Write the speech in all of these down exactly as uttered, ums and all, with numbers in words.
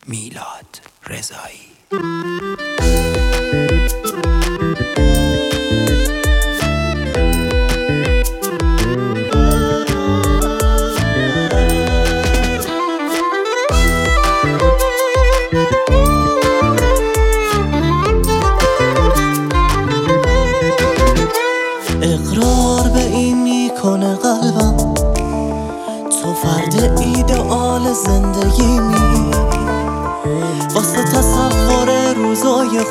میلاد رضایی. اقرار به این میکنه قلبم تو فرد ایدئال زندگیمی، واسه تصور روزای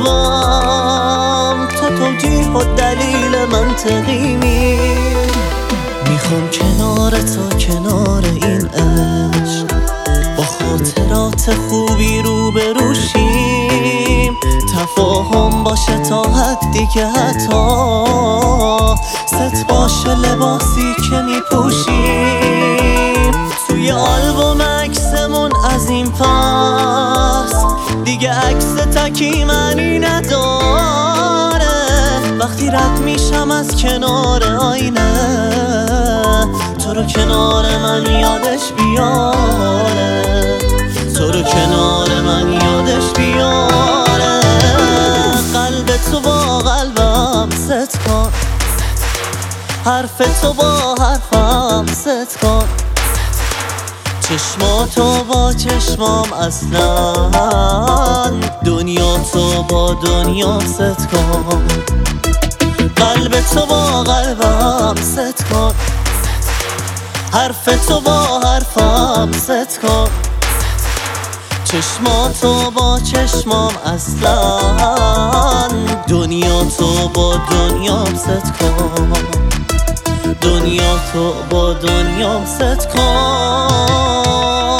خوبم تو توجیه و دلیل منطقیمی. میخوام کنار تو کنار این عشق با خاطرات خوبی رو بروشیم، تفاهم باشه تا حدی که حتی ست باشه لباسی که میپوشیم. توی آلبوم عکسمون از این پس دیگه عکس تکی معنی نداره، وقتی رد میشم از کنار آینه تو رو کنار من یادش بیاره، تو رو کنار من یادش بیاره. قلب تو با قلبم ست کن، حرف تو با حرفم ست کن، چشماتو با چشمام اصلا دنیا تو با دنیام ست کن. قلب تو با قلبم ست کن، حرف تو با حرفم ست کن، چشماتو با چشمام اصلا دنیا تو با دنیام ست کن، دنیا تو با دنیام ست کن.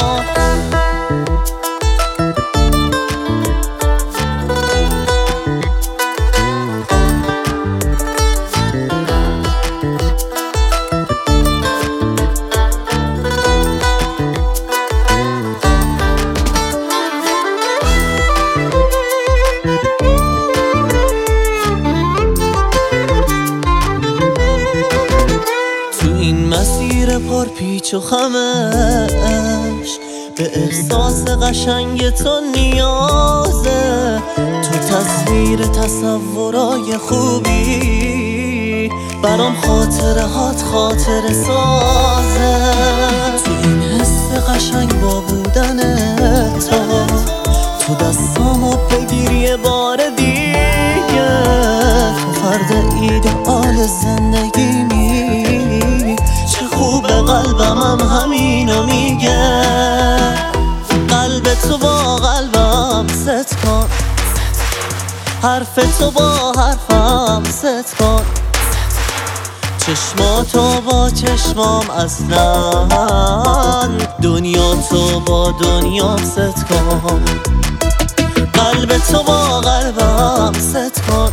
مسیر پر پیچ و خمش به احساس قشنگ تو نیازه، تو تصویر تصورای خوبی برام خاطره هات خاطره سازه. تو این حس قشنگ با بودن تو تو دستامو بگیر یه بار دیگه، تو فرد ایدئال زندگیمی، چه خوب قلبم هم همینو میگه. قلب تو با قلبم ست کن، حرف تو با حرفم ست کن، چشماتو با چشمام اصلا دنیا تو با دنیام ست کن. قلب تو با قلبم ست کن،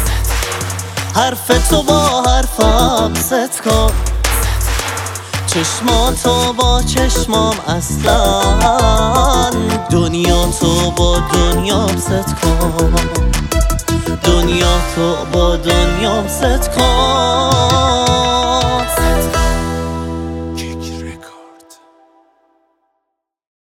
حرف تو با حرفم ست کن، چشماتو با چشمام اصلا دنیا تو با دنیام ست کن، دنیا تو با دنیام ست کن.